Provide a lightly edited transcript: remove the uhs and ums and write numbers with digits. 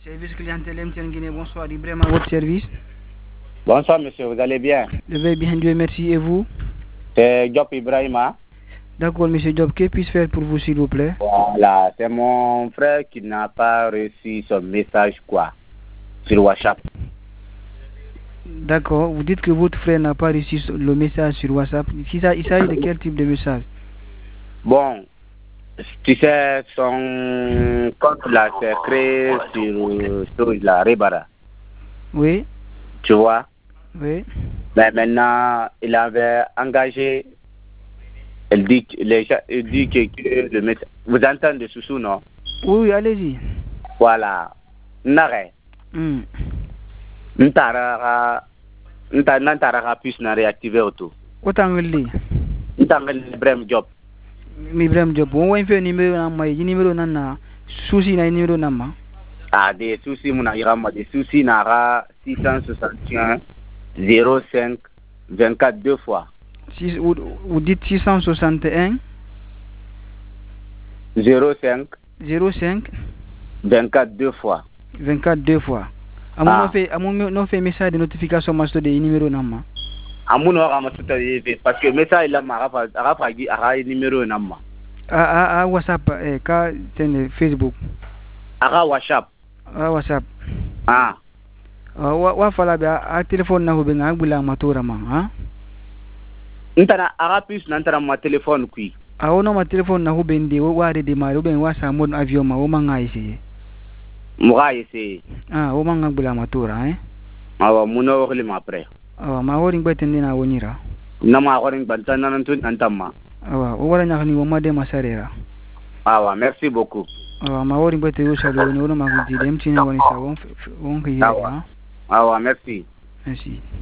Service clientèle MTN Guinée, bonsoir. Ibrahim à votre service. Bonsoir monsieur, vous allez bien? Je vais bien, Dieu merci. Et vous? C'est Diop Ibrahima. D'accord, monsieur Diop, que puis-je faire pour vous, s'il vous plaît? Voilà, c'est mon frère qui n'a pas reçu son message, quoi, sur WhatsApp. D'accord, vous dites que votre frère n'a pas reçu le message sur WhatsApp. Il s'agit de quel type de message? Bon, tu sais, son compte là, c'est créé sur la Rebara. Oui, Tu vois? oui. Mais maintenant, il avait engagé. Il dit que le message. Vous entendez Soussou, non? Oui, allez-y. Voilà. N'arrête. N'tarara puisse na réactiver auto. Autant que lui. N'tangal Ibrahim Job. Ibrahim Diop, on va faire numéro nama, numéro nana, souci na numéro nama. Ah, des soucis, mon agirama, des soucis nara 661 05 24 deux fois. Vous dites 661 05 05 24 deux fois. 24 deux fois. Amon fait message de notification master de numéro nama. Amuno rama tout parce que message là ara numéro nama. WhatsApp ka ten Facebook. Ara WhatsApp. WhatsApp. Wa fala be a téléphone na hobe ngabula matora ma ha. Ntana ara plus nantara ma téléphone kui. Ono ma téléphone na hobe ndi wa de mari hobe wa sa mon avion ma o manga ise. Muga ise. O manga ngabula matora Awa muno wakli ma après. Ma wori ngbatende na wonira. Na ma wori ngbatana nantu antama. O wara nyakani wo ma de masarera. Awa, merci beaucoup. Ma wori ngbatete wo salo no ma ngidi dem tini woni sa won ke Awa, merci. Merci.